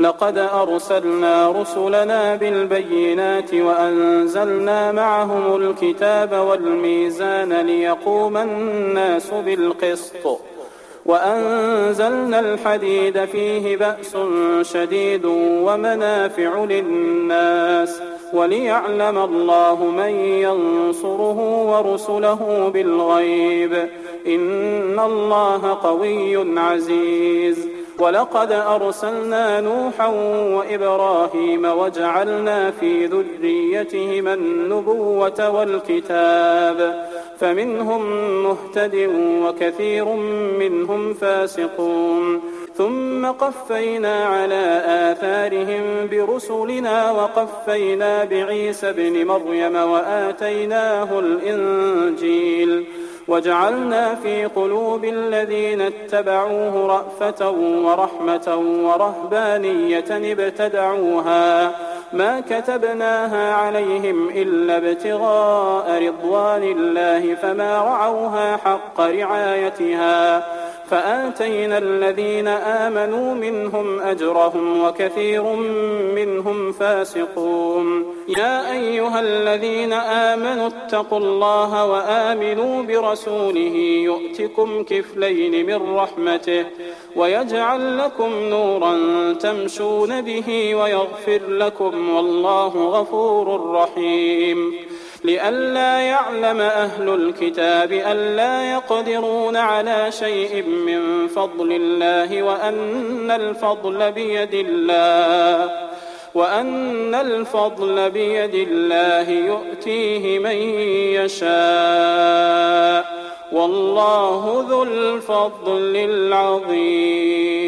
لقد أرسلنا رسلنا بالبينات وأنزلنا معهم الكتاب والميزان ليقوم الناس بالقسط وأنزلنا الحديد فيه بأس شديد ومنافع للناس وليعلم الله من ينصره ورسله بالغيب إن الله قوي عزيز. ولقد أرسلنا نوحا وإبراهيم وجعلنا في ذريتهما النبوة والكتاب فمنهم مهتد وكثير منهم فاسقون ثم قفينا على آثارهم برسلنا وقفينا بعيسى ابن مريم وآتيناه الإنجيل وجعلنا في قلوب الذين اتبعوه رأفة ورحمة ورهبانية ابتدعوها ما كتبناها عليهم إلا ابتغاء رضوان الله فما رعوها حق رعايتها فآتينا الذين آمنوا منهم أجرهم وكثير منهم فاسقون. يا أيها الذين آمنوا اتقوا الله وآمنوا برسوله يؤتكم كفلين من رحمته ويجعل لكم نورا تمشون به ويغفر لكم والله غفور رحيم. لئلا يعلم أهل الكتاب ألا يقدرون على شيء من فضل الله وأن الفضل بيد الله يؤتيه من يشاء والله ذو الفضل العظيم.